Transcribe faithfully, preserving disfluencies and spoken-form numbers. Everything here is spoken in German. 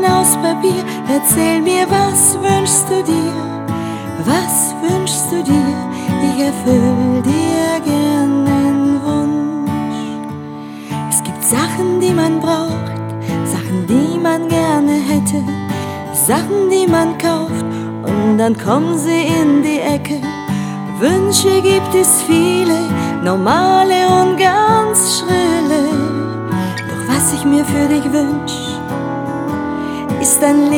Träumen aus Papier. Erzähl mir, was wünschst du dir? Was wünschst du dir? Ich erfüll dir gern den Wunsch. Es gibt Sachen, die man braucht, Sachen, die man gerne hätte, Sachen, die man kauft und dann kommen sie in die Ecke. Wünsche gibt es viele, normale und ganz schrille. Doch was ich mir für dich wünsch, ist ein Leben.